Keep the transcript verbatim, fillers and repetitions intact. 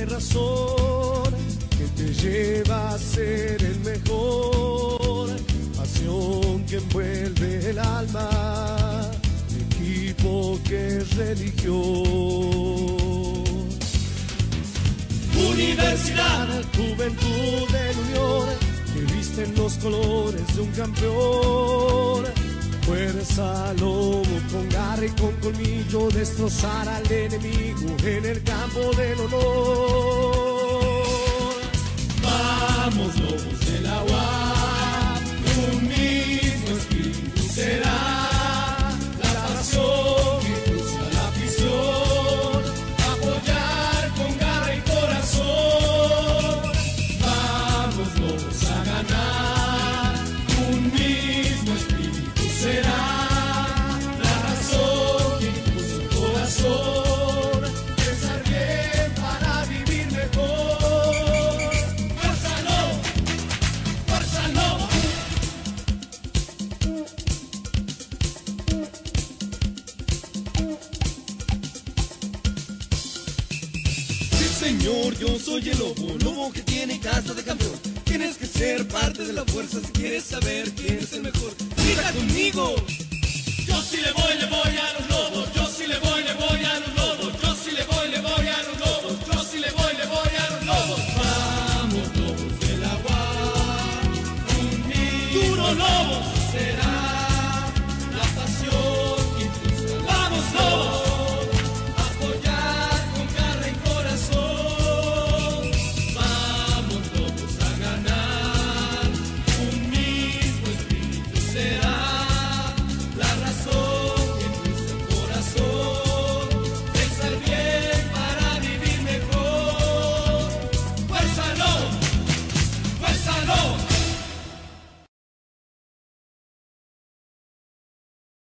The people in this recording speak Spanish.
hay razón que te lleva a ser el mejor. Pasión que envuelve el alma, equipo que es religión. Universidad, juventud de la Unión, que visten los colores de un campeón. Fuerza lobo, con garra y con colmillo, destrozar al enemigo en el campo del honor. Vamos lobos del agua, un mismo espíritu será, la pasión que cruza la prisión, apoyar con garra y corazón. Vamos lobos a ganar, un mismo espíritu será, la razón que impulsa el corazón, pensar bien para vivir mejor. ¡Fuerza Lobo! ¡Fuerza Lobo! Sí, señor, yo soy el lobo, lobo que tiene casa de campeón. Tienes que ser parte de la fuerza si quieres saber quién es el mejor. ¡Grita conmigo! Yo sí le voy, le voy.